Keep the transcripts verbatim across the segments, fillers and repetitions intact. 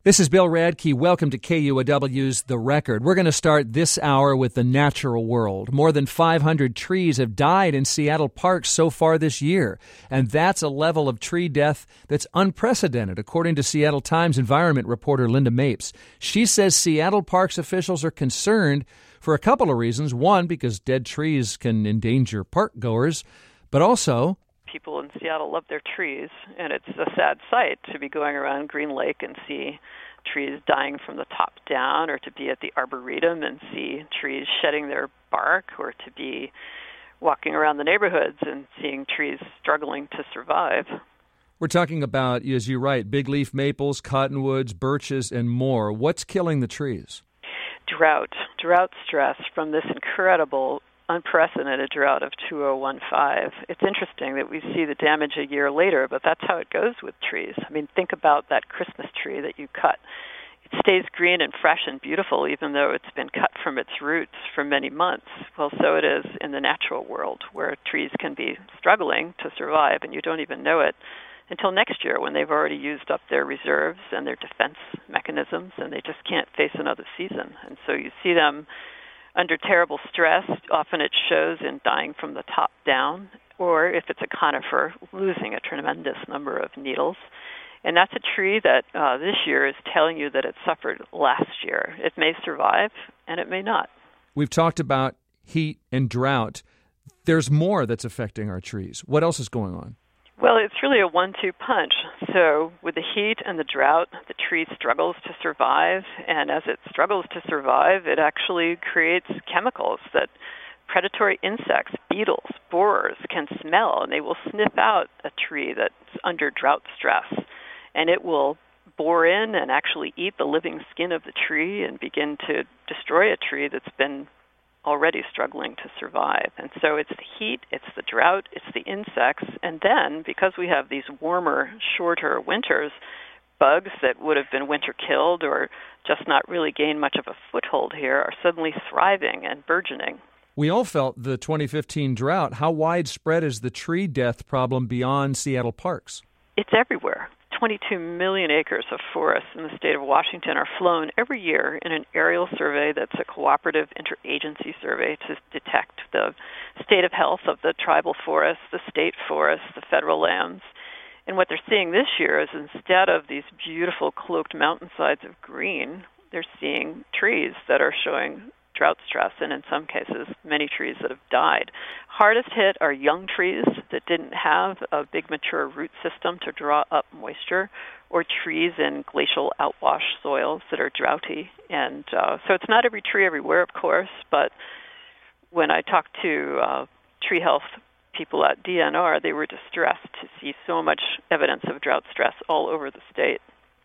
This is Bill Radke. Welcome to K U O W's The Record. We're going to start this hour with the natural world. More than five hundred trees have died in Seattle parks so far this year, and that's a level of tree death that's unprecedented, according to Seattle Times environment reporter Linda Mapes. She says Seattle parks officials are concerned for a couple of reasons. One, because dead trees can endanger park goers, but also people in Seattle love their trees, and it's a sad sight to be going around Green Lake and see trees dying from the top down, or to be at the Arboretum and see trees shedding their bark, or to be walking around the neighborhoods and seeing trees struggling to survive. We're talking about, as you write, big leaf maples, cottonwoods, birches, and more. What's killing the trees? Drought. Drought stress from this incredible unprecedented drought of two thousand fifteen. It's interesting that we see the damage a year later, but that's how it goes with trees. I mean, think about that Christmas tree that you cut. It stays green and fresh and beautiful even though it's been cut from its roots for many months. Well, so it is in the natural world, where trees can be struggling to survive and you don't even know it until next year, when they've already used up their reserves and their defense mechanisms, and they just can't face another season. And so you see them under terrible stress. Often it shows in dying from the top down, or if it's a conifer, losing a tremendous number of needles. And that's a tree that uh, this year is telling you that it suffered last year. It may survive, and it may not. We've talked about heat and drought. There's more that's affecting our trees. What else is going on? Well, it's really a one two punch. So with the heat and the drought, the tree struggles to survive, and as it struggles to survive, it actually creates chemicals that predatory insects, beetles, borers can smell, and they will sniff out a tree that's under drought stress, and it will bore in and actually eat the living skin of the tree and begin to destroy a tree that's been already struggling to survive. And so it's the heat, it's the drought, it's the insects, and then, because we have these warmer, shorter winters, bugs that would have been winter killed or just not really gained much of a foothold here are suddenly thriving and burgeoning. We all felt the twenty fifteen drought. How widespread is the tree death problem beyond Seattle parks? It's everywhere. twenty-two million acres of forests in the state of Washington are flown every year in an aerial survey that's a cooperative interagency survey to detect the state of health of the tribal forests, the state forests, the federal lands. And what they're seeing this year is, instead of these beautiful cloaked mountainsides of green, they're seeing trees that are showing drought stress, and in some cases, many trees that have died. Hardest hit are young trees that didn't have a big mature root system to draw up moisture, or trees in glacial outwash soils that are droughty. And uh, so it's not every tree everywhere, of course, but when I talked to uh, tree health people at D N R, they were distressed to see so much evidence of drought stress all over the state.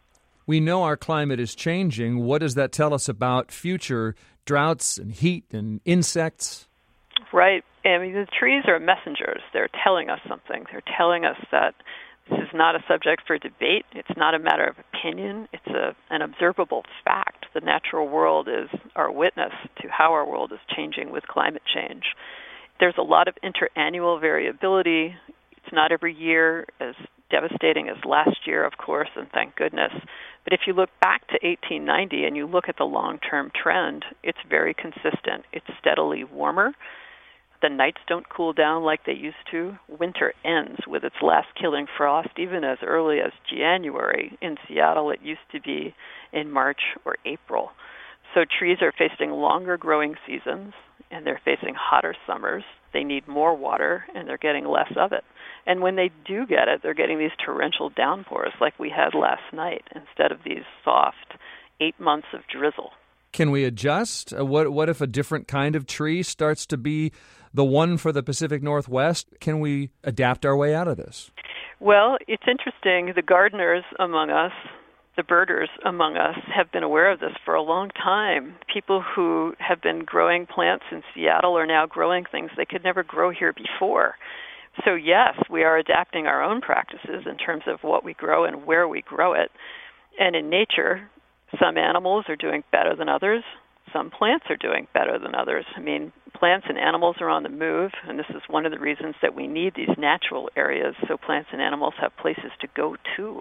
We know our climate is changing. What does that tell us about future droughts and heat and insects? Right. I mean, the trees are messengers. They're telling us something. They're telling us that this is not a subject for debate. It's not a matter of opinion. It's a, an observable fact. The natural world is our witness to how our world is changing with climate change. There's a lot of interannual variability. It's not every year as devastating as last year, of course, and thank goodness. But if you look back to eighteen ninety and you look at the long-term trend, it's very consistent. It's steadily warmer. The nights don't cool down like they used to. Winter ends with its last killing frost even as early as January. In Seattle, it used to be in March or April. So trees are facing longer growing seasons, and they're facing hotter summers. They need more water, and they're getting less of it. And when they do get it, they're getting these torrential downpours like we had last night, instead of these soft eight months of drizzle. Can we adjust? Uh, what what if a different kind of tree starts to be the one for the Pacific Northwest? Can we adapt our way out of this? Well, it's interesting. The gardeners among us, the birders among us, have been aware of this for a long time. People who have been growing plants in Seattle are now growing things they could never grow here before. So yes, we are adapting our own practices in terms of what we grow and where we grow it. And in nature, some animals are doing better than others. Some plants are doing better than others. I mean, plants and animals are on the move, and this is one of the reasons that we need these natural areas so plants and animals have places to go to.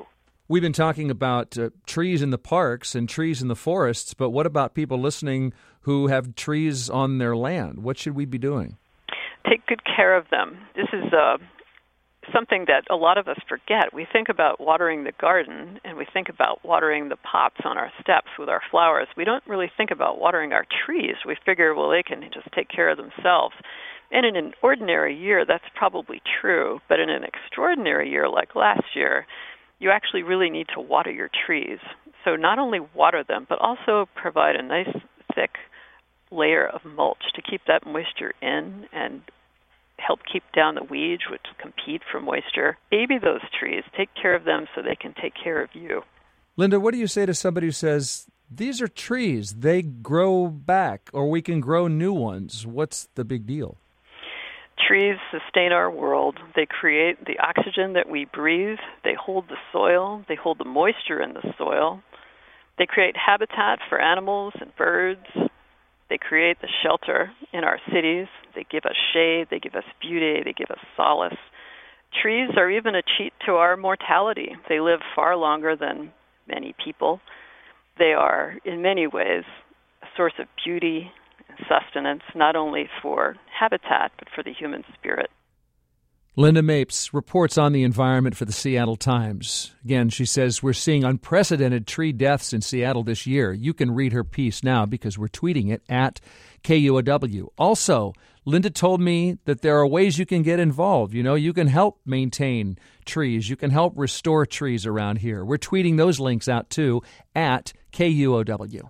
We've been talking about uh, trees in the parks and trees in the forests, but what about people listening who have trees on their land? What should we be doing? Take good care of them. This is uh, something that a lot of us forget. We think about watering the garden, and we think about watering the pots on our steps with our flowers. We don't really think about watering our trees. We figure, well, they can just take care of themselves. And in an ordinary year, that's probably true. But in an extraordinary year like last year, you actually really need to water your trees. So not only water them, but also provide a nice, thick layer of mulch to keep that moisture in and help keep down the weeds, which compete for moisture. Baby those trees. Take care of them so they can take care of you. Linda, what do you say to somebody who says, these are trees, they grow back, or we can grow new ones? What's the big deal? Trees sustain our world. They create the oxygen that we breathe. They hold the soil. They hold the moisture in the soil. They create habitat for animals and birds. They create the shelter in our cities. They give us shade. They give us beauty. They give us solace. Trees are even a cheat to our mortality. They live far longer than many people. They are, in many ways, a source of beauty sustenance, not only for habitat, but for the human spirit. Linda Mapes reports on the environment for the Seattle Times. Again, she says we're seeing unprecedented tree deaths in Seattle this year. You can read her piece now because we're tweeting it at K U O W. Also, Linda told me that there are ways you can get involved. You know, you can help maintain trees. You can help restore trees around here. We're tweeting those links out too at K U O W.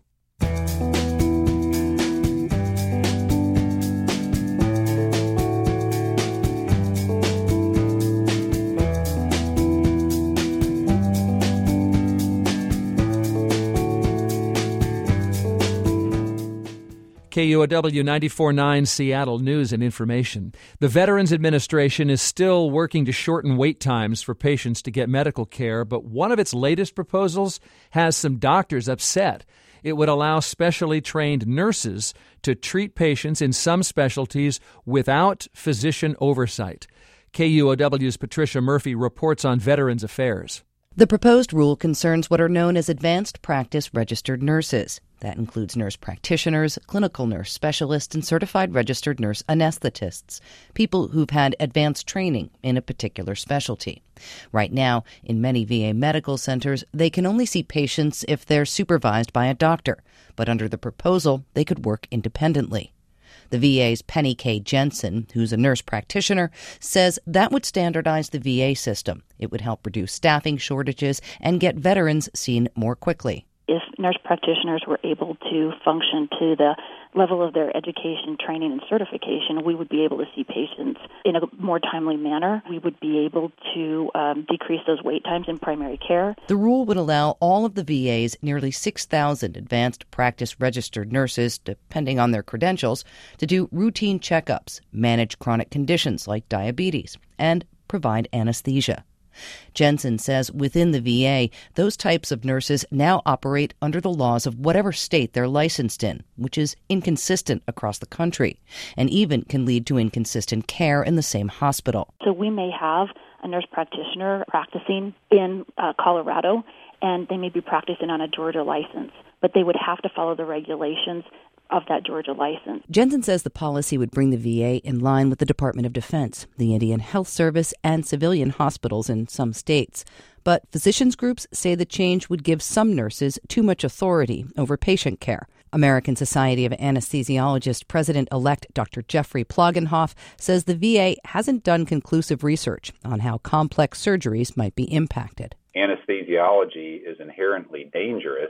K U O W ninety-four point nine Seattle News and Information. The Veterans Administration is still working to shorten wait times for patients to get medical care, but one of its latest proposals has some doctors upset. It would allow specially trained nurses to treat patients in some specialties without physician oversight. K U O W's Patricia Murphy reports on Veterans Affairs. The proposed rule concerns what are known as advanced practice registered nurses. That includes nurse practitioners, clinical nurse specialists, and certified registered nurse anesthetists, people who've had advanced training in a particular specialty. Right now, in many V A medical centers, they can only see patients if they're supervised by a doctor, but under the proposal, they could work independently. The V A's Penny K. Jensen, who's a nurse practitioner, says that would standardize the V A system. It would help reduce staffing shortages and get veterans seen more quickly. If nurse practitioners were able to function to the level of their education, training, and certification, we would be able to see patients in a more timely manner. We would be able to um, decrease those wait times in primary care. The rule would allow all of the V A's nearly six thousand advanced practice registered nurses, depending on their credentials, to do routine checkups, manage chronic conditions like diabetes, and provide anesthesia. Jensen says within the V A, those types of nurses now operate under the laws of whatever state they're licensed in, which is inconsistent across the country, and even can lead to inconsistent care in the same hospital. So we may have a nurse practitioner practicing in uh, Colorado, and they may be practicing on a Georgia license, but they would have to follow the regulations of that Georgia license. Jensen says the policy would bring the V A in line with the Department of Defense, the Indian Health Service, and civilian hospitals in some states. But physicians groups say the change would give some nurses too much authority over patient care. American Society of Anesthesiologists President-elect Doctor Jeffrey Plogenhoff says the V A hasn't done conclusive research on how complex surgeries might be impacted. Anesthesiology is inherently dangerous,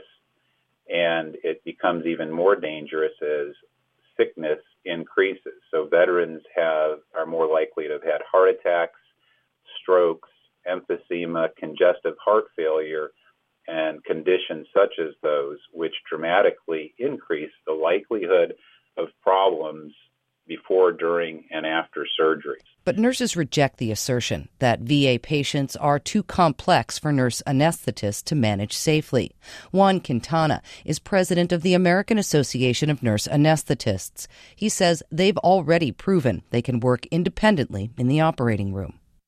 and it becomes even more dangerous as sickness increases. So veterans have are more likely to have had heart attacks, strokes, emphysema, congestive heart failure, and conditions such as those, which dramatically increase the likelihood of problems before, during, and after surgery. But nurses reject the assertion that V A patients are too complex for nurse anesthetists to manage safely. Juan Quintana is president of the American Association of Nurse Anesthetists. He says they've already proven they can work independently in the operating room.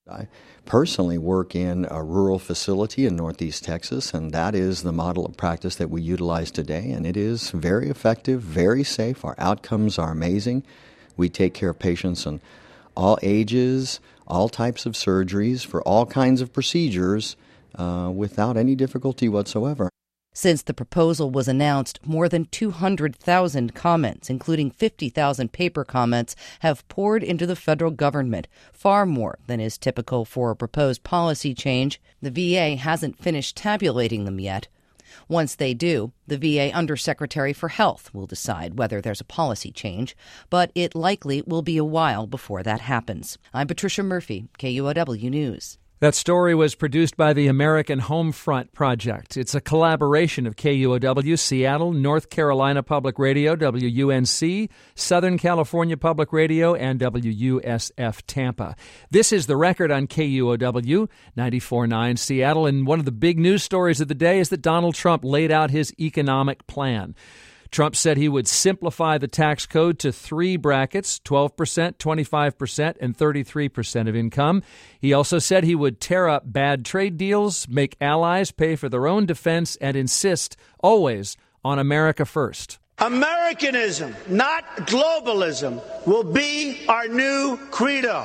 I personally work in a rural facility in Northeast Texas, and that is the model of practice that we utilize today, and it is very effective, very safe. Our outcomes are amazing. We take care of patients in all ages, all types of surgeries, for all kinds of procedures, uh, without any difficulty whatsoever. Since the proposal was announced, more than two hundred thousand comments, including fifty thousand paper comments, have poured into the federal government, far more than is typical for a proposed policy change. The V A hasn't finished tabulating them yet. Once they do, the V A Undersecretary for Health will decide whether there's a policy change, but it likely will be a while before that happens. I'm Patricia Murphy, K U O W News. That story was produced by the American Homefront Project. It's a collaboration of K U O W, Seattle, North Carolina Public Radio, W U N C, Southern California Public Radio, and W U S F Tampa. This is The Record on K U O W, ninety-four point nine Seattle, and one of the big news stories of the day is that Donald Trump laid out his economic plan. Trump said he would simplify the tax code to three brackets, twelve percent, twenty-five percent, and thirty-three percent of income. He also said he would tear up bad trade deals, make allies pay for their own defense, and insist always on America first. Americanism, not globalism, will be our new credo.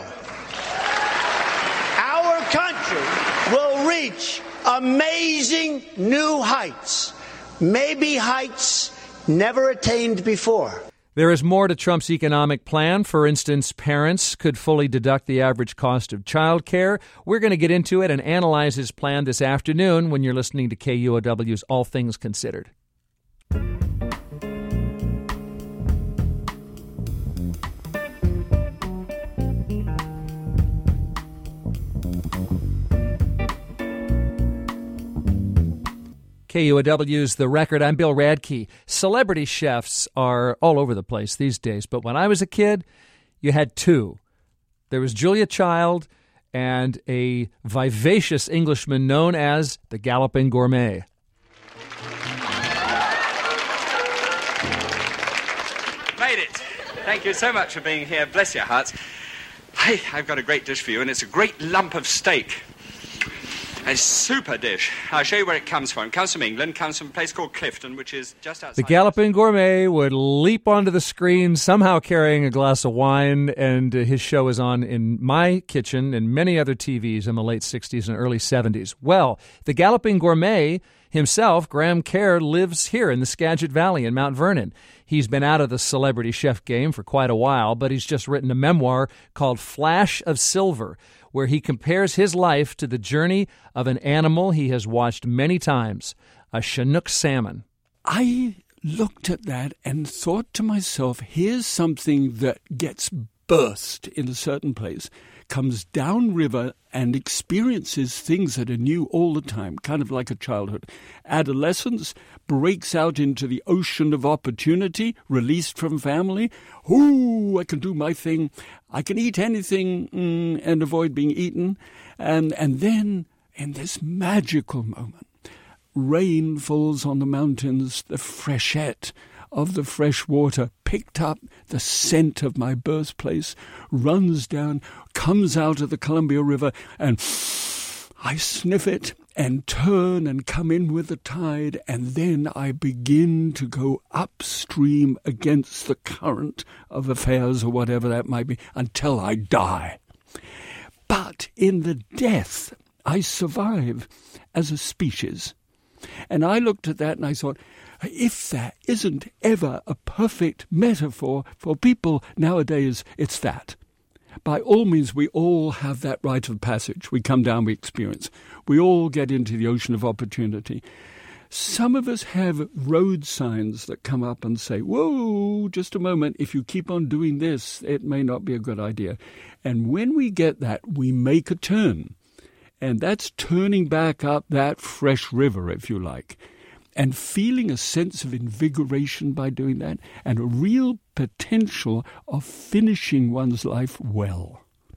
Our country will reach amazing new heights, maybe heights never attained before. There is more to Trump's economic plan. For instance, parents could fully deduct the average cost of child care. We're going to get into it and analyze his plan this afternoon when you're listening to K U O W's All Things Considered. K U O W's The Record. I'm Bill Radke. Celebrity chefs are all over the place these days, but when I was a kid, you had two. There was Julia Child and a vivacious Englishman known as the Galloping Gourmet. Made it. Thank you so much for being here. Bless your hearts. Hey, I've got a great dish for you, and it's a great lump of steak. A super dish. I'll show you where it comes from. It comes from England, comes from a place called Clifton, which is just outside. The Galloping Gourmet would leap onto the screen, somehow carrying a glass of wine, and his show is on in my kitchen and many other T Vs in the late sixties and early seventies. Well, the Galloping Gourmet himself, Graham Kerr, lives here in the Skagit Valley in Mount Vernon. He's been out of the celebrity chef game for quite a while, but he's just written a memoir called Flash of Silver, where he compares his life to the journey of an animal he has watched many times, a Chinook salmon. I looked at that and thought to myself, here's something that gets burst in a certain place, comes downriver and experiences things that are new all the time, kind of like a childhood. Adolescence breaks out into the ocean of opportunity, released from family. Ooh, I can do my thing. I can eat anything mm, and avoid being eaten. And, and then, in this magical moment, rain falls on the mountains, the freshet of the fresh water picked up the scent of my birthplace, runs down, comes out of the Columbia River, and I sniff it and turn and come in with the tide, and then I begin to go upstream against the current of affairs or whatever that might be until I die. But in the death, I survive as a species. And I looked at that and I thought, if there isn't ever a perfect metaphor for people nowadays, it's that. By all means, we all have that rite of passage. We come down, we experience. We all get into the ocean of opportunity. Some of us have road signs that come up and say, whoa, just a moment, if you keep on doing this, it may not be a good idea. And when we get that, we make a turn. And that's turning back up that fresh river, if you like, and feeling a sense of invigoration by doing that, and a real potential of finishing one's life well.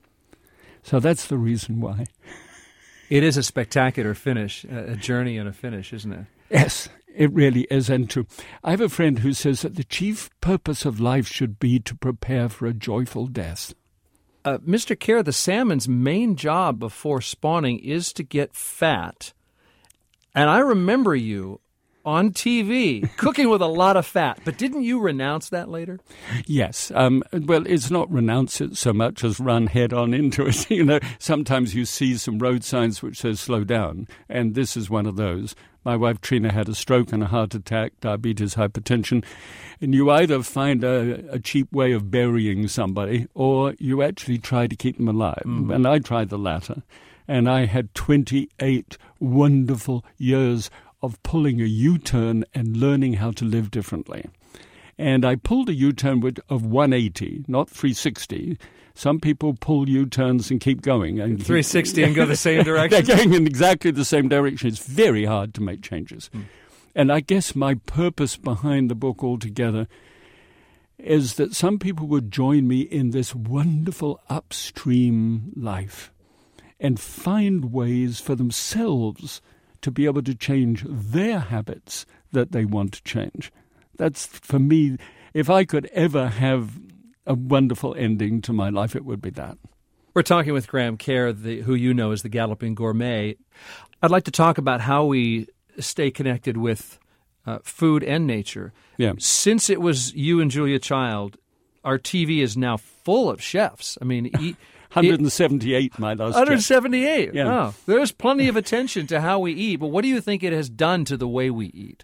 So that's the reason why. It is a spectacular finish, a journey and a finish, isn't it? Yes, it really is. And to, I have a friend who says that the chief purpose of life should be to prepare for a joyful death. Uh, Mister Kerr, the salmon's main job before spawning is to get fat. And I remember you on T V cooking with a lot of fat. But didn't you renounce that later? Yes. Um, well, it's not renounce it so much as run head on into it. You know, sometimes you see some road signs which says slow down, and this is one of those. My wife Trina had a stroke and a heart attack, diabetes, hypertension, and you either find a, a cheap way of burying somebody or you actually try to keep them alive. Mm. And I tried the latter. And I had twenty-eight wonderful years of pulling a U-turn and learning how to live differently. And I pulled a U-turn with, of one eighty, not three sixty. Some people pull U-turns and keep going. And three sixty and go the same direction? They're going in exactly the same direction. It's very hard to make changes. Mm. And I guess my purpose behind the book altogether is that some people would join me in this wonderful upstream life and find ways for themselves to be able to change their habits that they want to change. That's, for me, if I could ever have a wonderful ending to my life, it would be that. We're talking with Graham Kerr, the, who you know as the Galloping Gourmet. I'd like to talk about how we stay connected with uh, food and nature. Yeah. Since it was you and Julia Child, our T V is now full of chefs. I mean, eat, one hundred seventy-eight, my last one hundred seventy-eight. Check. Yeah. Wow. There's plenty of attention to how we eat, but what do you think it has done to the way we eat?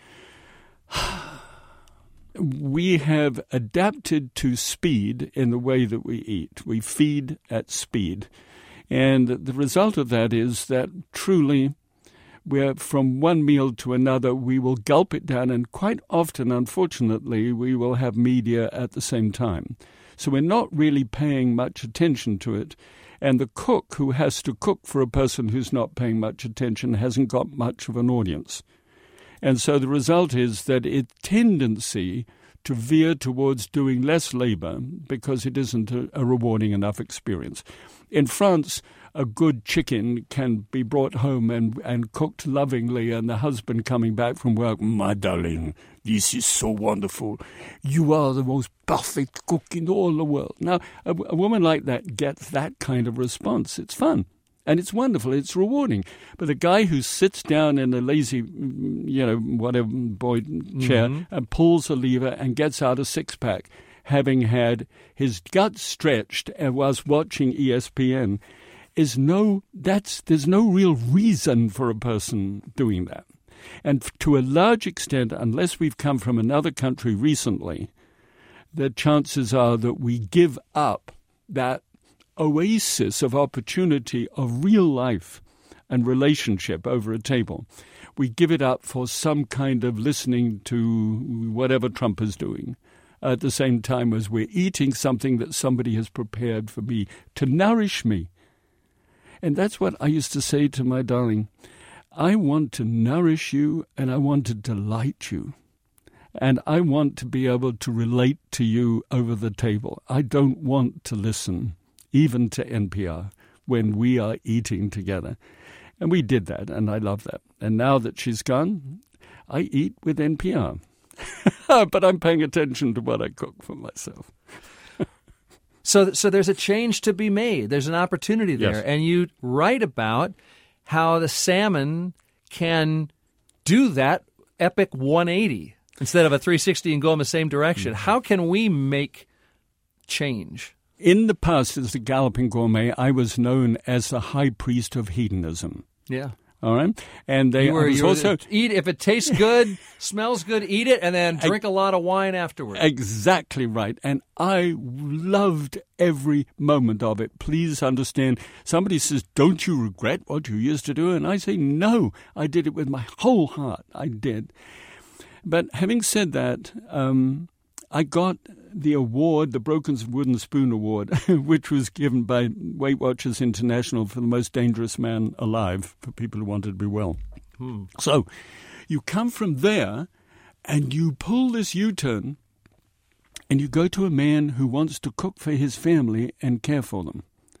We have adapted to speed in the way that we eat. We feed at speed. And the result of that is that truly, we're from one meal to another, we will gulp it down, and quite often, unfortunately, we will have media at the same time. So we're not really paying much attention to it. And the cook who has to cook for a person who's not paying much attention hasn't got much of an audience. And so the result is that its tendency to veer towards doing less labor because it isn't a, a rewarding enough experience. In France, a good chicken can be brought home and, and cooked lovingly, and the husband coming back from work, "My darling, this is so wonderful. You are the most perfect cook in all the world." Now, a, a woman like that gets that kind of response. It's fun. And it's wonderful, it's rewarding. But the guy who sits down in a lazy, you know, whatever boy chair mm-hmm. and pulls a lever and gets out a six-pack, having had his gut stretched and was watching E S P N, is no, that's, there's no real reason for a person doing that. And to a large extent, unless we've come from another country recently, the chances are that we give up that oasis of opportunity of real life and relationship over a table. We give it up for some kind of listening to whatever Trump is doing at the same time as we're eating something that somebody has prepared for me to nourish me. And that's what I used to say to my darling. I want to nourish you and I want to delight you. And I want to be able to relate to you over the table. I don't want to listen even to N P R, when we are eating together. And we did that, and I love that. And now that she's gone, I eat with N P R. But I'm paying attention to what I cook for myself. so so there's a change to be made. There's an opportunity there. Yes. And you write about how the salmon can do that epic one eighty instead of a three sixty and go in the same direction. Mm-hmm. How can we make change? In the past, as the Galloping Gourmet, I was known as the high priest of hedonism. Yeah. All right? And they you were, was you also were, eat if it tastes good, smells good, eat it, and then drink a lot of wine afterwards. Exactly right. And I loved every moment of it. Please understand, somebody says, "Don't you regret what you used to do?" And I say, no, I did it with my whole heart. I did. But having said that, um, I got the award, the Broken Wooden Spoon Award, which was given by Weight Watchers International for the most dangerous man alive, for people who wanted to be well. Hmm. So you come from there and you pull this U-turn and you go to a man who wants to cook for his family and care for them.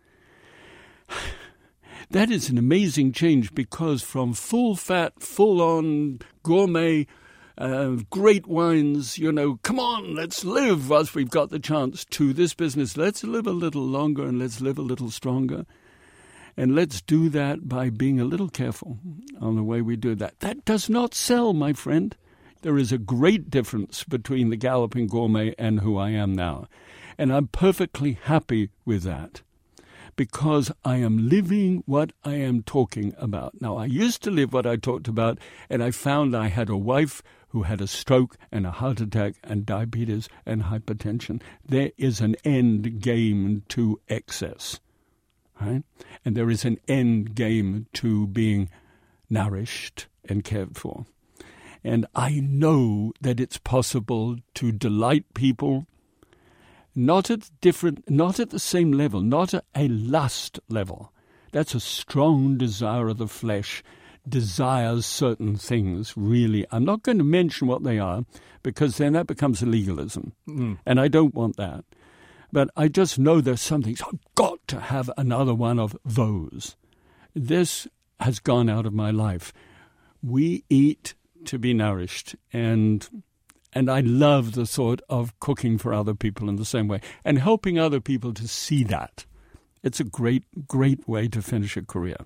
That is an amazing change, because from full-fat, full-on gourmet uh, great wines, you know, come on, let's live whilst we've got the chance, to this business, let's live a little longer and let's live a little stronger. And let's do that by being a little careful on the way we do that. That does not sell, my friend. There is a great difference between the Galloping Gourmet and who I am now. And I'm perfectly happy with that, because I am living what I am talking about. Now, I used to live what I talked about, and I found I had a wife who had a stroke and a heart attack and diabetes and hypertension. There is an end game to excess, right? And there is an end game to being nourished and cared for. And I know that it's possible to delight people, not at different, not at the same level, not at a lust level. That's a strong desire of the flesh, desires certain things, really. I'm not going to mention what they are, because then that becomes a legalism. Mm. And I don't want that. But I just know there's something, so I've got to have another one of those. This has gone out of my life. We eat to be nourished, and and I love the thought of cooking for other people in the same way and helping other people to see that. It's a great, great way to finish a career.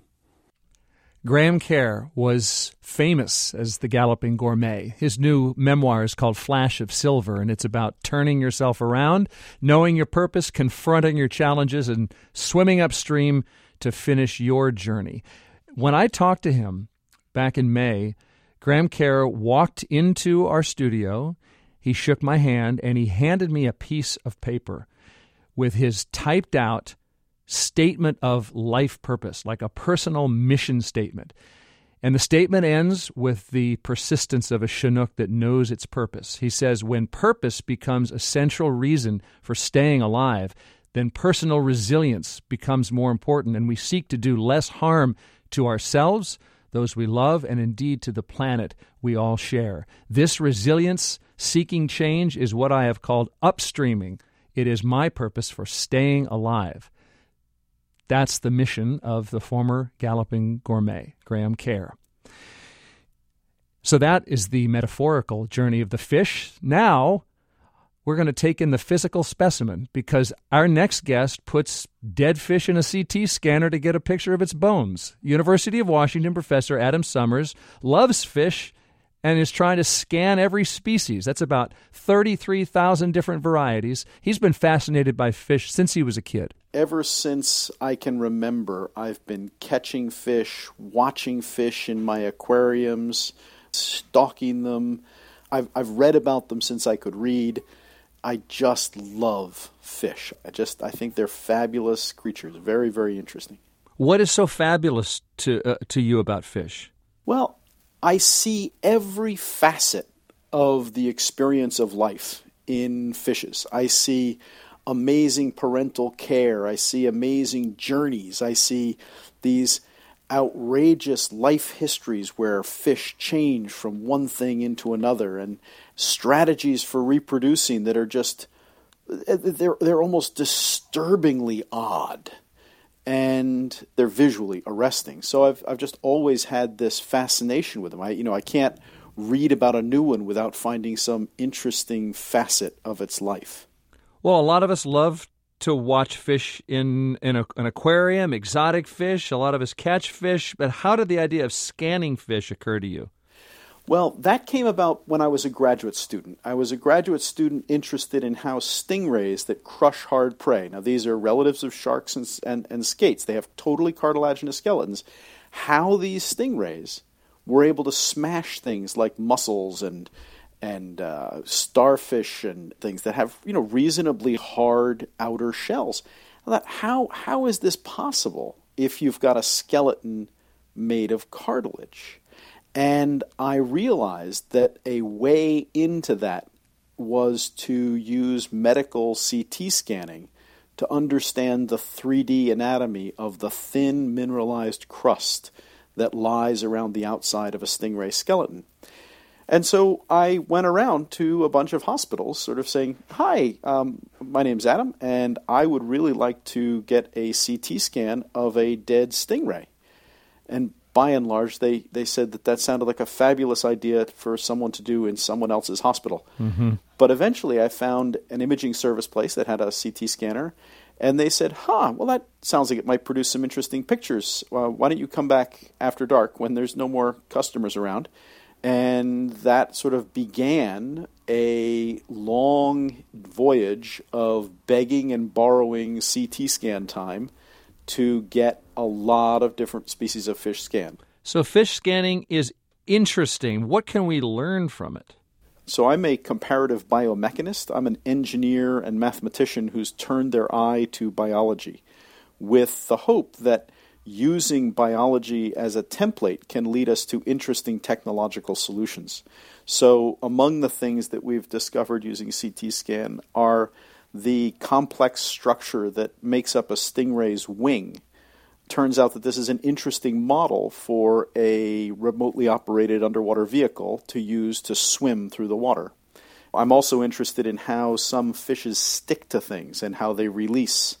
Graham Kerr was famous as the Galloping Gourmet. His new memoir is called Flash of Silver, and it's about turning yourself around, knowing your purpose, confronting your challenges, and swimming upstream to finish your journey. When I talked to him back in May, Graham Kerr walked into our studio, he shook my hand, and he handed me a piece of paper with his typed-out statement of life purpose, like a personal mission statement. And the statement ends with the persistence of a Chinook that knows its purpose. He says, when purpose becomes a central reason for staying alive, then personal resilience becomes more important, and we seek to do less harm to ourselves, those we love, and indeed to the planet we all share. This resilience, seeking change, is what I have called upstreaming. It is my purpose for staying alive. That's the mission of the former Galloping Gourmet, Graham Kerr. So that is the metaphorical journey of the fish. Now we're going to take in the physical specimen, because our next guest puts dead fish in a C T scanner to get a picture of its bones. University of Washington professor Adam Summers loves fish and is trying to scan every species. That's about thirty-three thousand different varieties. He's been fascinated by fish since he was a kid. Ever since I can remember, I've been catching fish, watching fish in my aquariums, stalking them. I've, I've read about them since I could read. I just love fish. I just I think they're fabulous creatures. Very, very interesting. What is so fabulous to uh, to you about fish? Well, I see every facet of the experience of life in fishes. I see amazing parental care. I see amazing journeys. I see these outrageous life histories where fish change from one thing into another, and strategies for reproducing that are just, they're they're almost disturbingly odd, and they're visually arresting. So I've I've just always had this fascination with them. I you know I can't read about a new one without finding some interesting facet of its life. Well, a lot of us love to watch fish in, in a, an aquarium, exotic fish. A lot of us catch fish. But how did the idea of scanning fish occur to you? Well, that came about when I was a graduate student. I was a graduate student interested in how stingrays that crush hard prey. Now, these are relatives of sharks and, and, and skates. They have totally cartilaginous skeletons. How these stingrays were able to smash things like mussels and and uh, starfish and things that have, you know, reasonably hard outer shells. I thought, how how is this possible if you've got a skeleton made of cartilage? And I realized that a way into that was to use medical C T scanning to understand the three D anatomy of the thin mineralized crust that lies around the outside of a stingray skeleton. And so I went around to a bunch of hospitals sort of saying, hi, um, my name's Adam, and I would really like to get a C T scan of a dead stingray. And by and large, they, they said that that sounded like a fabulous idea for someone to do in someone else's hospital. Mm-hmm. But eventually I found an imaging service place that had a C T scanner, and they said, huh, well, that sounds like it might produce some interesting pictures. Uh, why don't you come back after dark when there's no more customers around? And that sort of began a long voyage of begging and borrowing C T scan time to get a lot of different species of fish scanned. So fish scanning is interesting. What can we learn from it? So I'm a comparative biomechanist. I'm an engineer and mathematician who's turned their eye to biology with the hope that using biology as a template can lead us to interesting technological solutions. So among the things that we've discovered using C T scan are the complex structure that makes up a stingray's wing. Turns out that this is an interesting model for a remotely operated underwater vehicle to use to swim through the water. I'm also interested in how some fishes stick to things and how they release.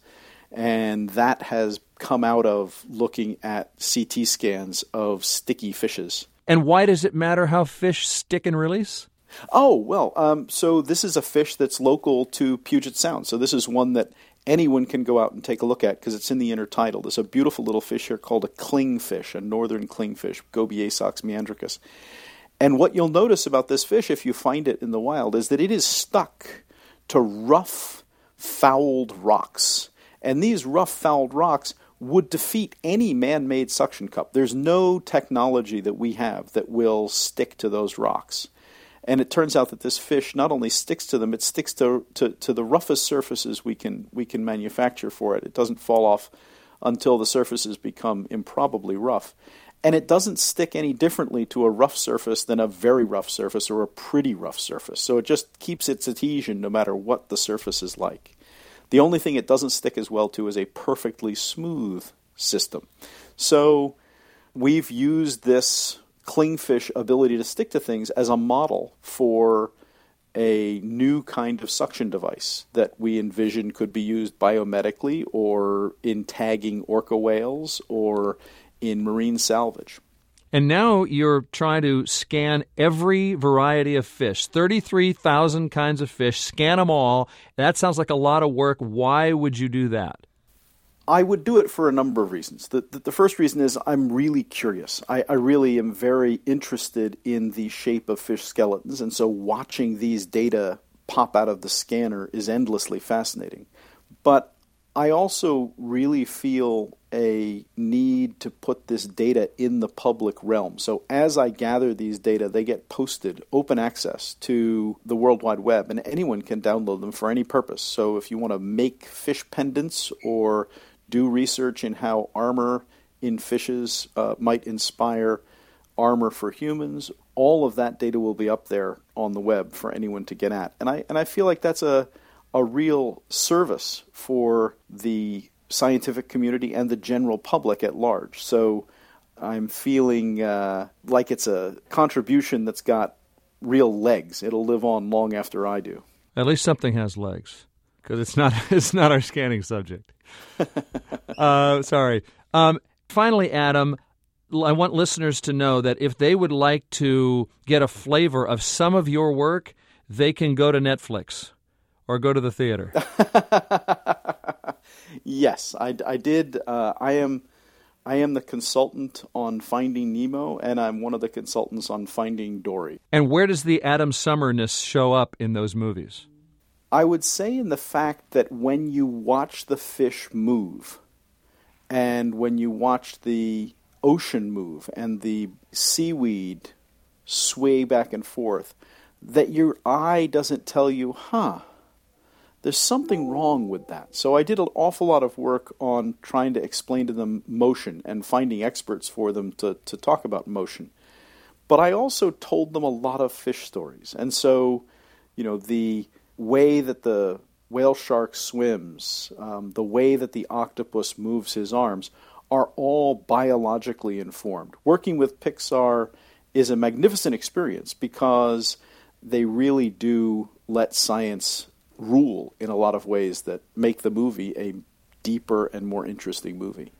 And that has come out of looking at C T scans of sticky fishes. And why does it matter how fish stick and release? Oh, well, um, so this is a fish that's local to Puget Sound. So this is one that anyone can go out and take a look at because it's in the intertidal. There's a beautiful little fish here called a clingfish, a northern clingfish, Gobiesox meandricus. And what you'll notice about this fish, if you find it in the wild, is that it is stuck to rough, fouled rocks. And these rough, fouled rocks would defeat any man-made suction cup. There's no technology that we have that will stick to those rocks. And it turns out that this fish not only sticks to them, it sticks to, to, to the roughest surfaces we can we can manufacture for it. It doesn't fall off until the surfaces become improbably rough. And it doesn't stick any differently to a rough surface than a very rough surface or a pretty rough surface. So it just keeps its adhesion no matter what the surface is like. The only thing it doesn't stick as well to is a perfectly smooth system. So we've used this clingfish ability to stick to things as a model for a new kind of suction device that we envision could be used biomedically or in tagging orca whales or in marine salvage. And now you're trying to scan every variety of fish, thirty-three thousand kinds of fish, scan them all. That sounds like a lot of work. Why would you do that? I would do it for a number of reasons. The, the, the first reason is I'm really curious. I, I really am very interested in the shape of fish skeletons, and so watching these data pop out of the scanner is endlessly fascinating. But I also really feel a need to put this data in the public realm. So as I gather these data, they get posted, open access to the World Wide Web, and anyone can download them for any purpose. So if you want to make fish pendants or do research in how armor in fishes uh, might inspire armor for humans, all of that data will be up there on the web for anyone to get at. And I and I feel like that's a a real service for the scientific community and the general public at large. So I'm feeling uh, like it's a contribution that's got real legs. It'll live on long after I do. At least something has legs, because it's not it's not our scanning subject. uh, sorry. Um, finally, Adam, I want listeners to know that if they would like to get a flavor of some of your work, they can go to Netflix or go to the theater. Yes, I, I did. Uh, I am I am the consultant on Finding Nemo, and I'm one of the consultants on Finding Dory. And where does the Adam Summerness show up in those movies? I would say in the fact that when you watch the fish move, and when you watch the ocean move, and the seaweed sway back and forth, that your eye doesn't tell you, huh, there's something wrong with that. So I did an awful lot of work on trying to explain to them motion and finding experts for them to, to talk about motion. But I also told them a lot of fish stories. And so, you know, the way that the whale shark swims, um, the way that the octopus moves his arms, are all biologically informed. Working with Pixar is a magnificent experience because they really do let science rule in a lot of ways that make the movie a deeper and more interesting movie.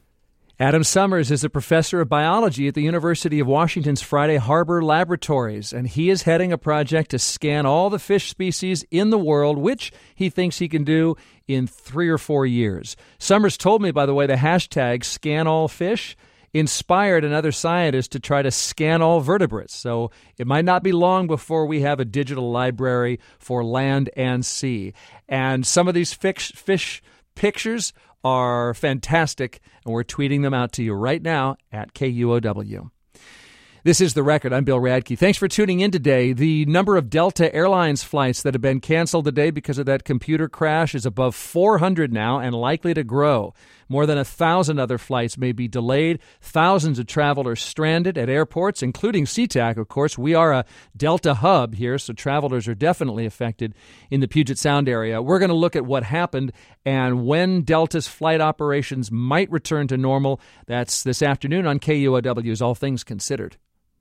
Adam Summers is a professor of biology at the University of Washington's Friday Harbor Laboratories, and he is heading a project to scan all the fish species in the world, which he thinks he can do in three or four years. Summers told me, by the way, the hashtag ScanAllFish inspired another scientist to try to scan all vertebrates. So it might not be long before we have a digital library for land and sea. And some of these fish, fish pictures are fantastic, and we're tweeting them out to you right now at K U O W. This is The Record. I'm Bill Radke. Thanks for tuning in today. The number of Delta Airlines flights that have been canceled today because of that computer crash is above four hundred now and likely to grow. More than one thousand other flights may be delayed. Thousands of travelers stranded at airports, including SeaTac, of course. We are a Delta hub here, so travelers are definitely affected in the Puget Sound area. We're going to look at what happened and when Delta's flight operations might return to normal. That's this afternoon on K U O W's All Things Considered.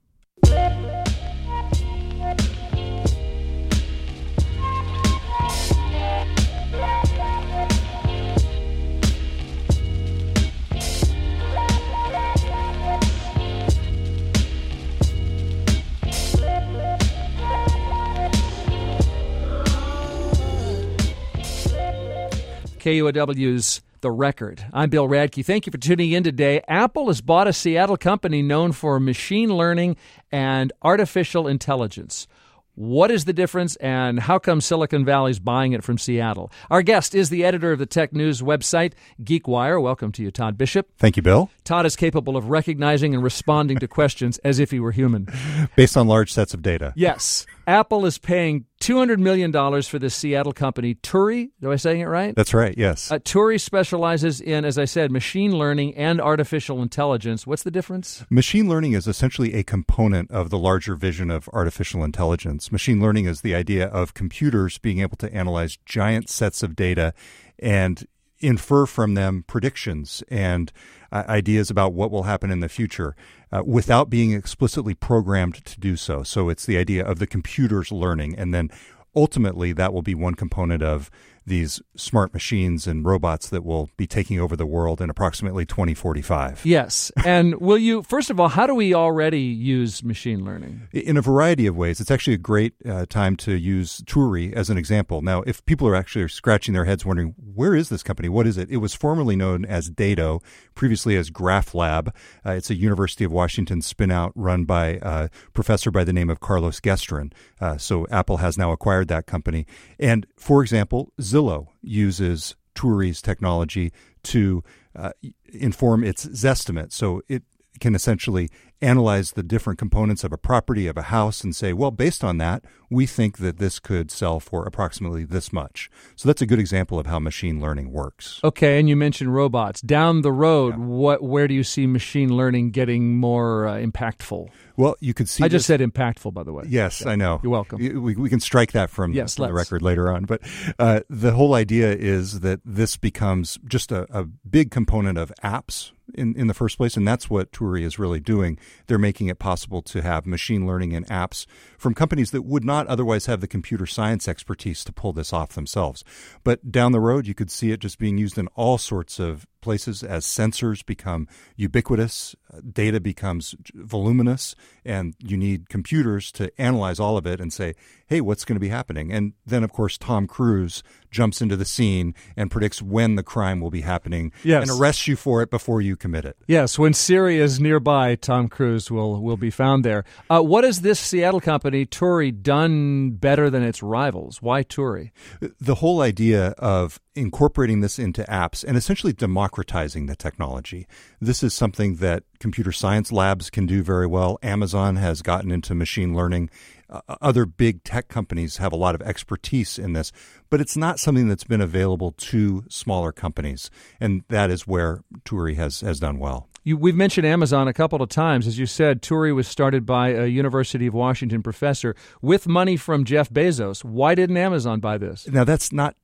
K U O W's The Record. I'm Bill Radke. Thank you for tuning in today. Apple has bought a Seattle company known for machine learning and artificial intelligence. What is the difference, and how come Silicon Valley's buying it from Seattle? Our guest is the editor of the tech news website, GeekWire. Welcome to you, Todd Bishop. Thank you, Bill. Todd is capable of recognizing and responding to questions as if he were human. Based on large sets of data. Yes. Apple is paying two hundred million dollars for this Seattle company, Turi. Am I saying it right? That's right, yes. Uh, Turi specializes in, as I said, machine learning and artificial intelligence. What's the difference? Machine learning is essentially a component of the larger vision of artificial intelligence. Machine learning is the idea of computers being able to analyze giant sets of data and infer from them predictions and uh, ideas about what will happen in the future uh, without being explicitly programmed to do so. So it's the idea of the computers learning, and then ultimately that will be one component of these smart machines and robots that will be taking over the world in approximately twenty forty-five. Yes. And will you, first of all, how do we already use machine learning? In a variety of ways. It's actually a great uh, time to use Turi as an example. Now, if people are actually scratching their heads wondering, where is this company? What is it? It was formerly known as Dado, previously as Graph Lab. Uh, it's a University of Washington spin-out run by a professor by the name of Carlos Gestrin. Uh, so Apple has now acquired that company. And, for example, Zillow uses Turi's technology to uh, inform its Zestimate. So it can essentially analyze the different components of a property, of a house, and say, well, based on that, we think that this could sell for approximately this much. So that's a good example of how machine learning works. Okay, and you mentioned robots. Down the road, yeah. what where do you see machine learning getting more uh, impactful? Well, you could see I just this. said impactful, by the way. Yes, yeah. I know. You're welcome. We, we can strike that from, yes, from the record later on. But uh, the whole idea is that this becomes just a, a big component of apps in, in the first place, and that's what Turi is really doing. They're making it possible to have machine learning in apps from companies that would not otherwise have the computer science expertise to pull this off themselves. But down the road, you could see it just being used in all sorts of places as sensors become ubiquitous, data becomes voluminous, and you need computers to analyze all of it and say, hey, what's going to be happening? And then, of course, Tom Cruise jumps into the scene and predicts when the crime will be happening yes. and arrests you for it before you commit it. Yes, when Siri is nearby, Tom Cruise will, will be found there. Uh, what has this Seattle company, Turi, done better than its rivals? Why Turi? The whole idea of incorporating this into apps and essentially democratizing the technology. This is something that computer science labs can do very well. Amazon has gotten into machine learning. Uh, other big tech companies have a lot of expertise in this, but it's not something that's been available to smaller companies, and that is where Turi has, has done well. You, we've mentioned Amazon a couple of times. As you said, Turi was started by a University of Washington professor with money from Jeff Bezos. Why didn't Amazon buy this? Now, that's not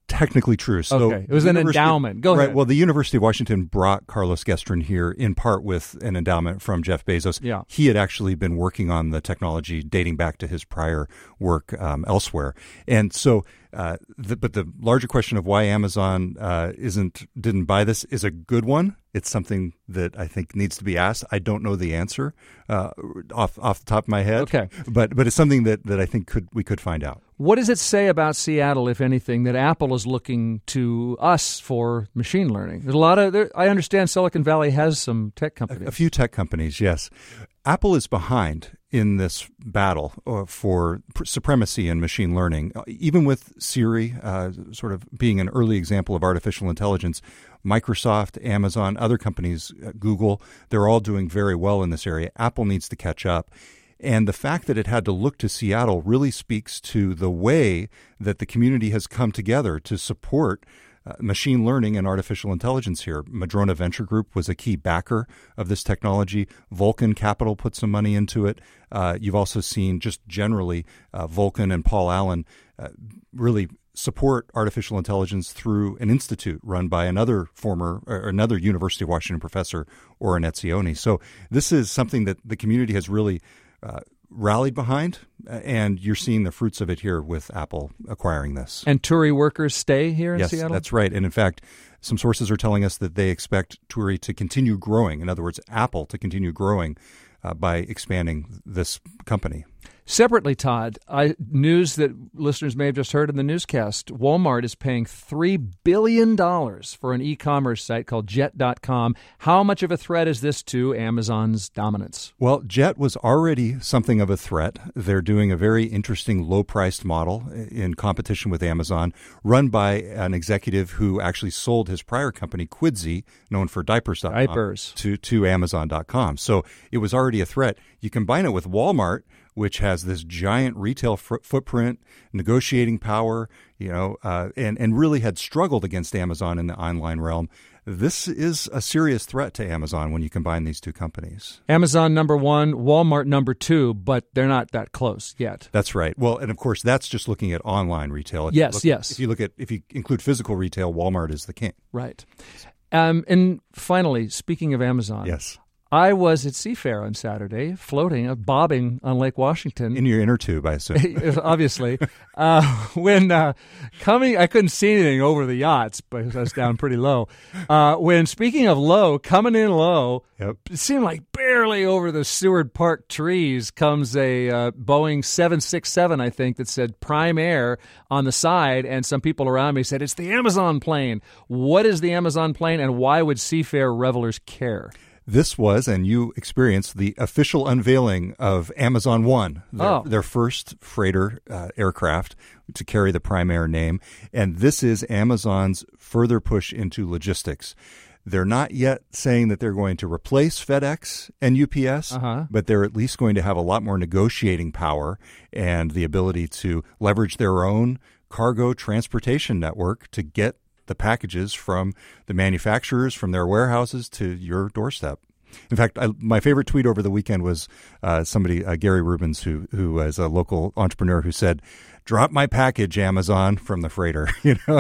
technically true. So okay, it was an endowment. Go right, ahead. Well, the University of Washington brought Carlos Gestrin here in part with an endowment from Jeff Bezos. Yeah. He had actually been working on the technology dating back to his prior work um, elsewhere. And so, uh, the, but the larger question of why Amazon uh, isn't didn't buy this is a good one. It's something that I think needs to be asked. I don't know the answer uh, off off the top of my head. Okay, but but it's something that, that I think could we could find out. What does it say about Seattle, if anything, that Apple is looking to us for machine learning? There's a lot of. There, I understand Silicon Valley has some tech companies. A, a few tech companies, yes. Apple is behind in this battle uh, for pr- supremacy in machine learning. Uh, even with Siri uh, sort of being an early example of artificial intelligence, Microsoft, Amazon, other companies, uh, Google, they're all doing very well in this area. Apple needs to catch up. And the fact that it had to look to Seattle really speaks to the way that the community has come together to support uh, machine learning and artificial intelligence here. Madrona Venture Group was a key backer of this technology. Vulcan Capital put some money into it. Uh, you've also seen just generally uh, Vulcan and Paul Allen uh, really support artificial intelligence through an institute run by another former or another University of Washington professor, Oren Etzioni. So this is something that the community has really Uh, rallied behind, and you're seeing the fruits of it here with Apple acquiring this. And Turi workers stay here in yes, Seattle? Yes, that's right. And in fact, some sources are telling us that they expect Turi to continue growing. In other words, Apple to continue growing uh, by expanding this company. Separately, Todd, I, news that listeners may have just heard in the newscast, Walmart is paying three billion dollars for an e-commerce site called Jet dot com. How much of a threat is this to Amazon's dominance? Well, Jet was already something of a threat. They're doing a very interesting low-priced model in competition with Amazon, run by an executive who actually sold his prior company, Quidsy, known for diapers dot com, Diapers. to, to Amazon dot com. So it was already a threat. You combine it with Walmart, which has this giant retail f- footprint, negotiating power, you know, uh, and, and really had struggled against Amazon in the online realm. This is a serious threat to Amazon when you combine these two companies. Amazon number one, Walmart number two, but they're not that close yet. That's right. Well, and of course, that's just looking at online retail. If yes, look, yes. If you look at, if you include physical retail, Walmart is the king. Right. Um, and finally, speaking of Amazon. Yes. I was at Seafair on Saturday, floating, uh, bobbing on Lake Washington. In your inner tube, I assume. Obviously. uh, when uh, coming, I couldn't see anything over the yachts because I was down pretty low. Uh, when, speaking of low, coming in low, yep. It seemed like barely over the Seward Park trees comes a uh, Boeing seven sixty-seven, I think, that said Prime Air on the side, and some people around me said, it's the Amazon plane. What is the Amazon plane, and why would Seafair revelers care? This was, and you experienced, the official unveiling of Amazon One, their, oh. their first freighter uh, aircraft to carry the Prime Air name. And this is Amazon's further push into logistics. They're not yet saying that they're going to replace FedEx and U P S, uh-huh. but they're at least going to have a lot more negotiating power and the ability to leverage their own cargo transportation network to get the packages from the manufacturers, from their warehouses to your doorstep. In fact, I, my favorite tweet over the weekend was uh, somebody, uh, Gary Rubens, who who is a local entrepreneur, who said, "Drop my package, Amazon," from the freighter. You know,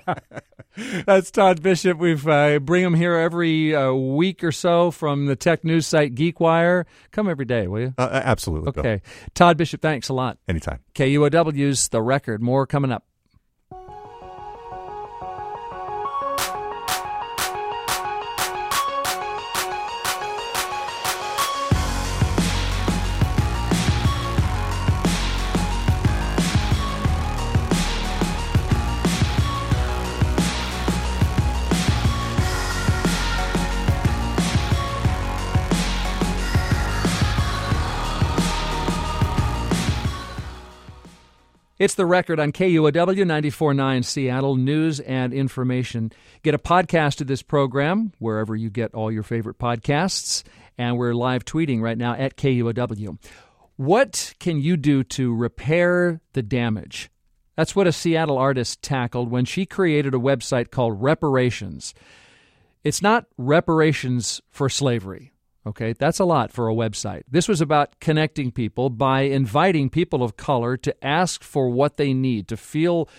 that's Todd Bishop. We've uh, bring him here every uh, week or so from the tech news site GeekWire. Come every day, will you? Uh, absolutely. Okay, Bill. Todd Bishop, thanks a lot. Anytime. K U O W's The Record. More coming up. It's The Record on K U O W ninety-four point nine Seattle, news and information. Get a podcast of this program wherever you get all your favorite podcasts, and we're live tweeting right now at K U O W. What can you do to repair the damage? That's what a Seattle artist tackled when she created a website called Reparations. It's not reparations for slavery. Okay, that's a lot for a website. This was about connecting people by inviting people of color to ask for what they need, to feel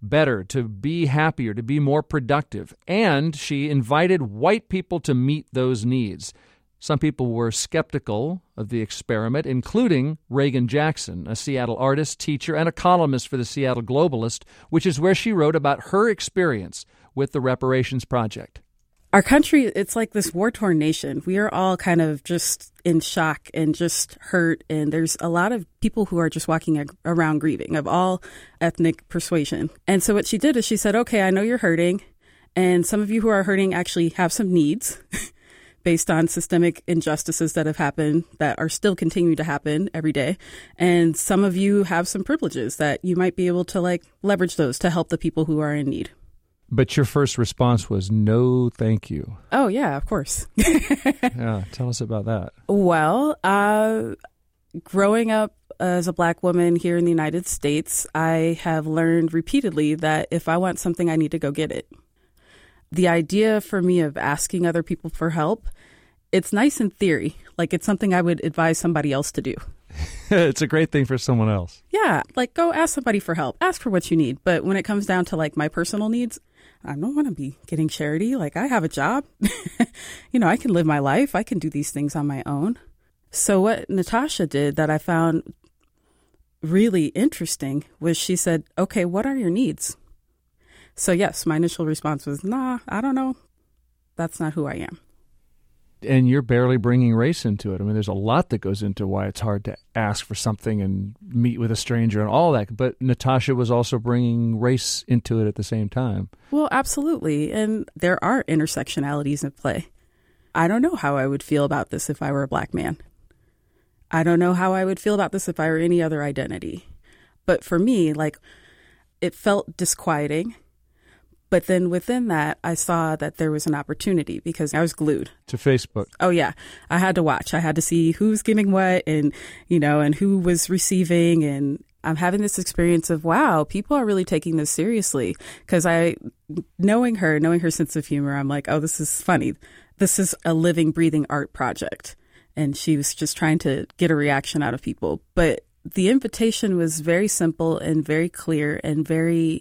better, to be happier, to be more productive. And she invited white people to meet those needs. Some people were skeptical of the experiment, including Reagan Jackson, a Seattle artist, teacher, and a columnist for the Seattle Globalist, which is where she wrote about her experience with the Reparations Project. Our country, it's like this war-torn nation. We are all kind of just in shock and just hurt. And there's a lot of people who are just walking ag- around grieving of all ethnic persuasion. And so what she did is she said, okay, I know you're hurting. And some of you who are hurting actually have some needs based on systemic injustices that have happened that are still continuing to happen every day. And some of you have some privileges that you might be able to like leverage those to help the people who are in need. But your first response was, no, thank you. Oh, yeah, of course. Yeah, tell us about that. Well, uh, growing up as a Black woman here in the United States, I have learned repeatedly that if I want something, I need to go get it. The idea for me of asking other people for help, it's nice in theory. Like it's something I would advise somebody else to do. It's a great thing for someone else. Yeah, like go ask somebody for help. Ask for what you need. But when it comes down to like my personal needs, I don't want to be getting charity. Like I have a job. You know, I can live my life. I can do these things on my own. So what Natasha did that I found really interesting was she said, okay, what are your needs? So yes, my initial response was, nah, I don't know. That's not who I am. And you're barely bringing race into it. I mean, there's a lot that goes into why it's hard to ask for something and meet with a stranger and all that. But Natasha was also bringing race into it at the same time. Well, absolutely. And there are intersectionalities at play. I don't know how I would feel about this if I were a Black man. I don't know how I would feel about this if I were any other identity. But for me, like, it felt disquieting. But then within that, I saw that there was an opportunity because I was glued to Facebook. Oh, yeah. I had to watch. I had to see who's giving what and, you know, and who was receiving. And I'm having this experience of, wow, people are really taking this seriously. Because I, knowing her, knowing her sense of humor, I'm like, oh, this is funny. This is a living, breathing art project. And she was just trying to get a reaction out of people. But the invitation was very simple and very clear and very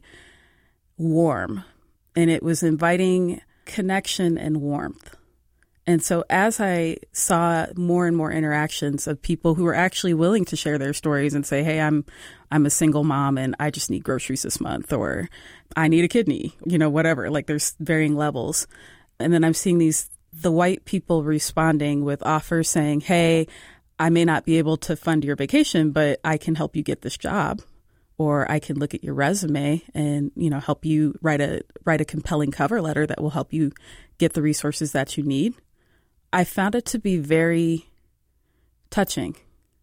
warm. And it was inviting connection and warmth. And so as I saw more and more interactions of people who were actually willing to share their stories and say, hey, I'm I'm a single mom and I just need groceries this month, or I need a kidney, you know, whatever, like there's varying levels. And then I'm seeing these, the white people responding with offers saying, hey, I may not be able to fund your vacation, but I can help you get this job. Or I can look at your resume and, you know, help you write a write a compelling cover letter that will help you get the resources that you need. I found it to be very touching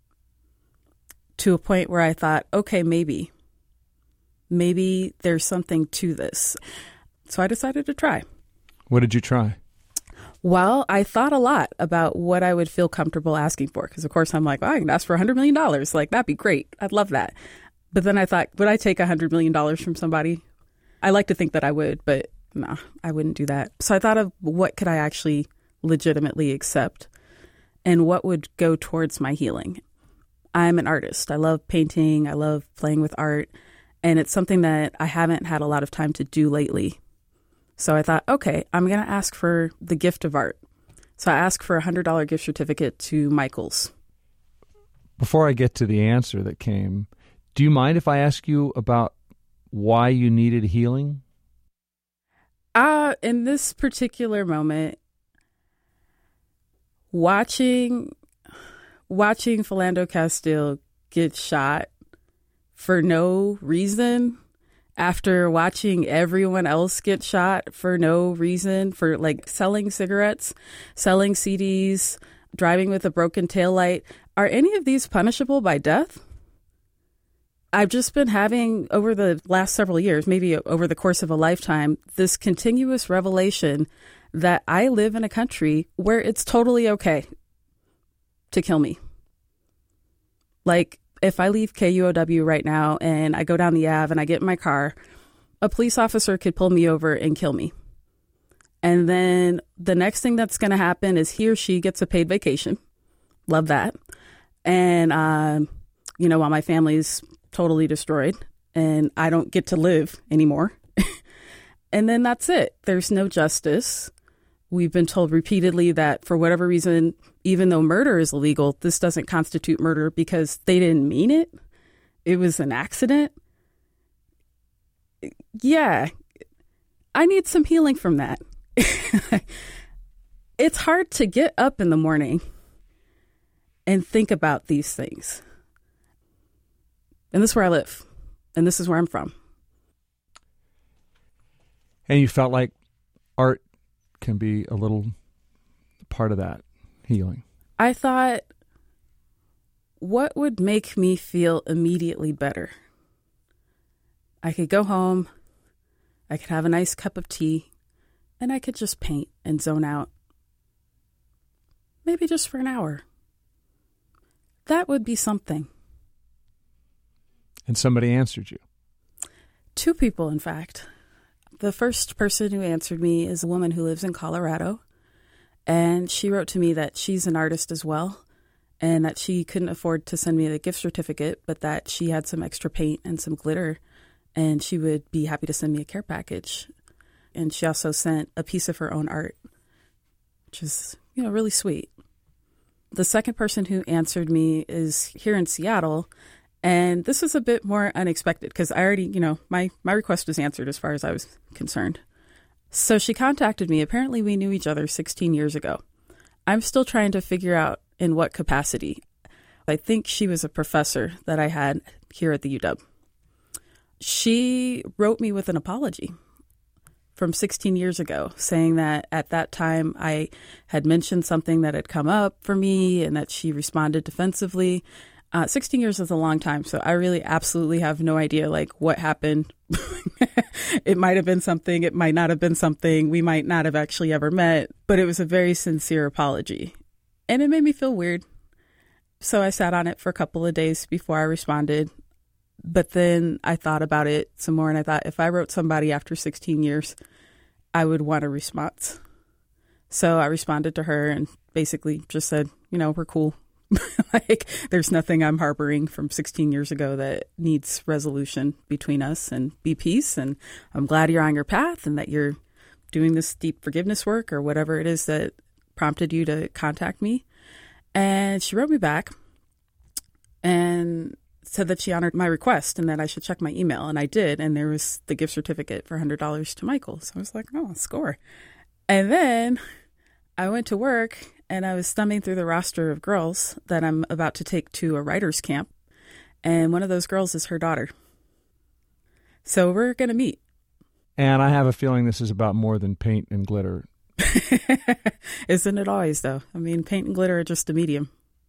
to a point where I thought, okay, maybe, maybe there's something to this. So I decided to try. What did you try? Well, I thought a lot about what I would feel comfortable asking for. Because, of course, I'm like, oh, I can ask for one hundred million dollars. Like, that'd be great. I'd love that. But then I thought, would I take one hundred million dollars from somebody? I like to think that I would, but no, I wouldn't do that. So I thought of what could I actually legitimately accept and what would go towards my healing. I'm an artist. I love painting. I love playing with art. And it's something that I haven't had a lot of time to do lately. So I thought, okay, I'm going to ask for the gift of art. So I asked for a one hundred dollars gift certificate to Michaels. Before I get to the answer that came, do you mind if I ask you about why you needed healing? Uh, in this particular moment, watching watching Philando Castile get shot for no reason, after watching everyone else get shot for no reason, for like selling cigarettes, selling C Ds, driving with a broken taillight, are any of these punishable by death? I've just been having, over the last several years, maybe over the course of a lifetime, this continuous revelation that I live in a country where it's totally okay to kill me. Like, if I leave K U O W right now and I go down the Ave and I get in my car, a police officer could pull me over and kill me. And then the next thing that's going to happen is he or she gets a paid vacation. Love that. And, um, you know, while my family's totally destroyed. and I don't get to live anymore. And then that's it. There's no justice. We've been told repeatedly that for whatever reason, even though murder is illegal, this doesn't constitute murder because they didn't mean it. It was an accident. Yeah, I need some healing from that. It's hard to get up in the morning and think about these things. And this is where I live. And this is where I'm from. And you felt like art can be a little part of that healing. I thought, what would make me feel immediately better? I could go home, I could have a nice cup of tea, and I could just paint and zone out. Maybe just for an hour. That would be something. And somebody answered you. Two people, in fact. The first person who answered me is a woman who lives in Colorado. And she wrote to me that she's an artist as well, and that she couldn't afford to send me the gift certificate, but that she had some extra paint and some glitter, and she would be happy to send me a care package. And she also sent a piece of her own art, which is, you know, really sweet. The second person who answered me is here in Seattle. And this was a bit more unexpected because I already, you know, my, my request was answered as far as I was concerned. So she contacted me. Apparently we knew each other sixteen years ago. I'm still trying to figure out in what capacity. I think she was a professor that I had here at the U W. She wrote me with an apology from sixteen years ago, saying that at that time I had mentioned something that had come up for me and that she responded defensively. Uh, sixteen years is a long time, so I really absolutely have no idea, like, what happened. It might have been something. It might not have been something. We might not have actually ever met, but it was a very sincere apology. And it made me feel weird. So I sat on it for a couple of days before I responded. But then I thought about it some more, and I thought if I wrote somebody after sixteen years, I would want a response. So I responded to her and basically just said, you know, we're cool. Like, there's nothing I'm harboring from sixteen years ago that needs resolution between us, and be peace. And I'm glad you're on your path and that you're doing this deep forgiveness work or whatever it is that prompted you to contact me. And she wrote me back and said that she honored my request and that I should check my email. And I did. And there was the gift certificate for one hundred dollars to Michael. So I was like, oh, score. And then I went to work and I was thumbing through the roster of girls that I'm about to take to a writer's camp. And one of those girls is her daughter. So we're going to meet. And I have a feeling this is about more than paint and glitter. Isn't it always, though? I mean, paint and glitter are just a medium.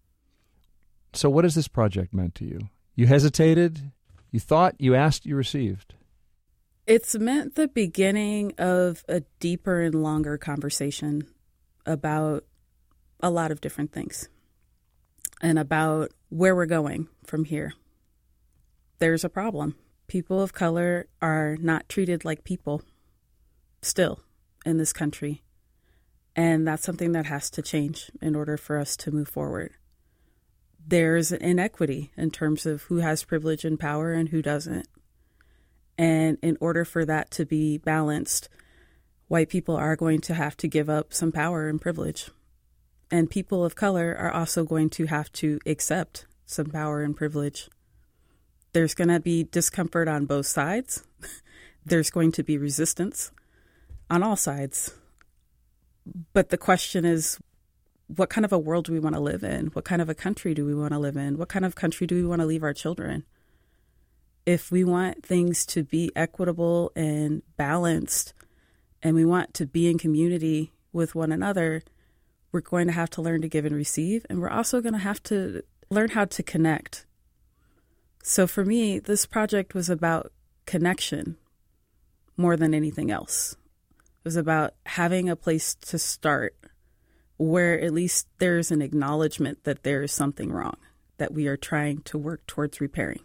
So what has this project meant to you? You hesitated, you thought, you asked, you received. It's meant the beginning of a deeper and longer conversation about a lot of different things and about where we're going from here. There's a problem. People of color are not treated like people still in this country. And that's something that has to change in order for us to move forward. There's an inequity in terms of who has privilege and power and who doesn't. And in order for that to be balanced, white people are going to have to give up some power and privilege. And people of color are also going to have to accept some power and privilege. There's going to be discomfort on both sides. There's going to be resistance on all sides. But the question is, what kind of a world do we want to live in? What kind of a country do we want to live in? What kind of country do we want to leave our children? If we want things to be equitable and balanced, and we want to be in community with one another, we're going to have to learn to give and receive. And we're also going to have to learn how to connect. So for me, this project was about connection more than anything else. It was about having a place to start where at least there's an acknowledgement that there is something wrong that we are trying to work towards repairing.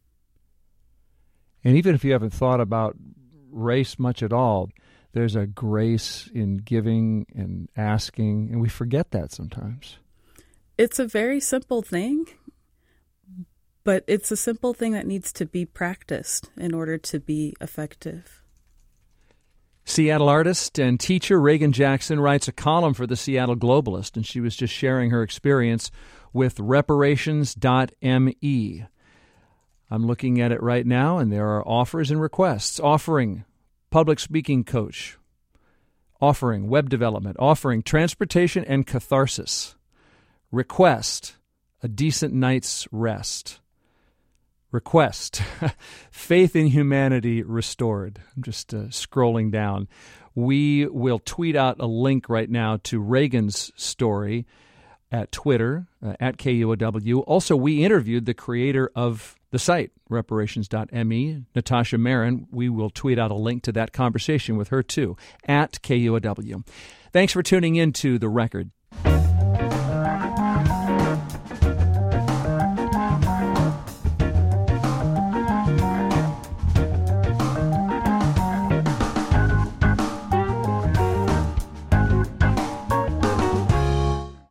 And even if you haven't thought about race much at all, there's a grace in giving and asking, and we forget that sometimes. It's a very simple thing, But it's a simple thing that needs to be practiced in order to be effective. Seattle artist and teacher Reagan Jackson writes a column for the Seattle Globalist, and she was just sharing her experience with reparations dot m e. I'm looking at it right now, and there are offers and requests offering public speaking coach, offering web development, offering transportation and catharsis, request a decent night's rest, request faith in humanity restored. I'm just uh, scrolling down. We will tweet out a link right now to Reagan's story at Twitter, uh, at K U O W. Also, we interviewed the creator of the site, reparations dot m e, Natasha Marin. We will tweet out a link to that conversation with her, too, at K U O W. Thanks for tuning in to The Record.